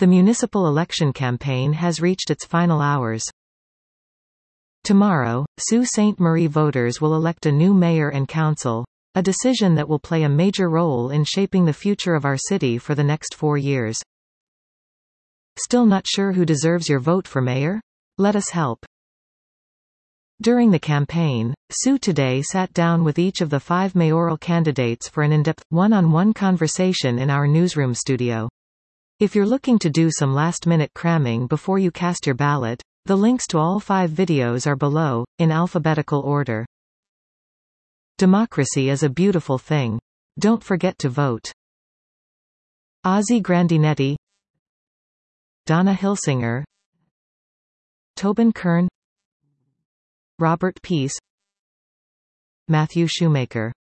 The municipal election campaign has reached its final hours. Tomorrow, Sault Ste. Marie voters will elect a new mayor and council, a decision that will play a major role in shaping the future of our city for the next 4 years. Still not sure who deserves your vote for mayor? Let us help. During the campaign, Sue today sat down with each of the 5 mayoral candidates for an in-depth, one-on-one conversation in our newsroom studio. If you're looking to do some last-minute cramming before you cast your ballot, the links to all 5 videos are below, in alphabetical order. Democracy is a beautiful thing. Don't forget to vote. Ozzie Grandinetti, Donna Hilsinger, Tobin Kern, Robert Peace, Matthew Shoemaker.